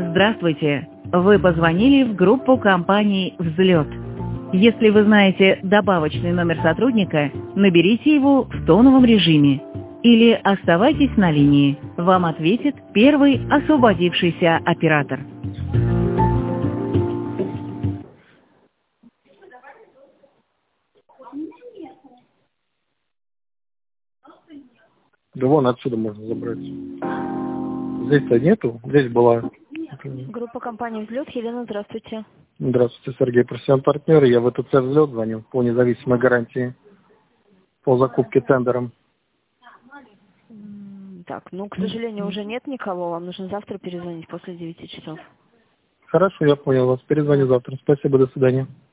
Здравствуйте! Вы позвонили в группу компании «Взлет». Если вы знаете добавочный номер сотрудника, наберите его в тоновом режиме. Или оставайтесь на линии. Вам ответит первый освободившийся оператор. Да вон отсюда можно забрать. Здесь-то нету, здесь была. Группа компании «Взлет». Елена, здравствуйте. Здравствуйте, Сергей, профессиональный партнер. Я в ВТЦ «Взлет» звонил по независимой гарантии по закупке тендером. Так, к сожалению, уже нет никого. Вам нужно завтра перезвонить после 9 часов. Хорошо, я понял вас. Перезвоню завтра. Спасибо, до свидания.